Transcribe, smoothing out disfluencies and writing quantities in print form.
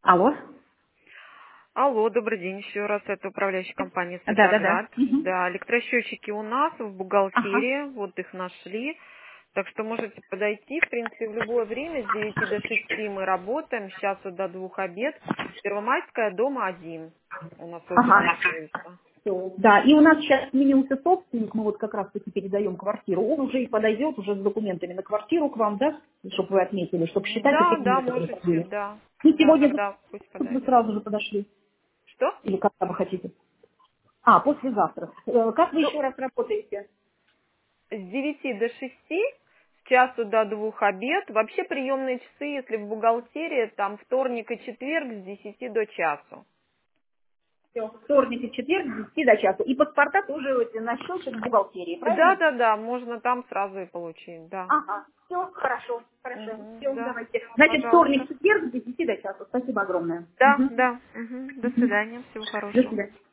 Алло? Алло, добрый день еще раз. Это управляющая компания Да-да-да. Светоград. Мгм. Да, электросчетчики у нас в Ага. бухгалтерии, вот их нашли. Так что можете подойти, в принципе, в любое время, с 9 до 6 мы работаем, с часу до 2 обед. Первомайская, дома 1. У нас офис Ага. находится. Всё. Да, и у нас сейчас сменился собственник, мы вот как раз таки передаем квартиру. Он уже и подойдет уже с документами на квартиру к вам, да, чтобы вы отметили, чтобы считать Да, эти да, некоторые можете, были. да. И Да, сегодня тогда пусть вы подойдет. сразу же подошли. Что? Или когда вы хотите? А, послезавтра. Как вы Ну, еще раз работаете? с 9 до 6, с часу до 2 обед. Вообще приемные часы, если в бухгалтерии, там вторник и четверг с 10 до часу. Все, вторник и четверг с 10 до часу. И паспорта тоже вот на счетчик в бухгалтерии, Да, правильно? да, да, можно там сразу и получить, да. Ага, все, хорошо, хорошо. Все, Да, давайте. Значит, вторник, пожалуйста. четверг с 10 до часу. Спасибо огромное. Да, Мгм. да. До Мгм. свидания, всего До хорошего. свидания.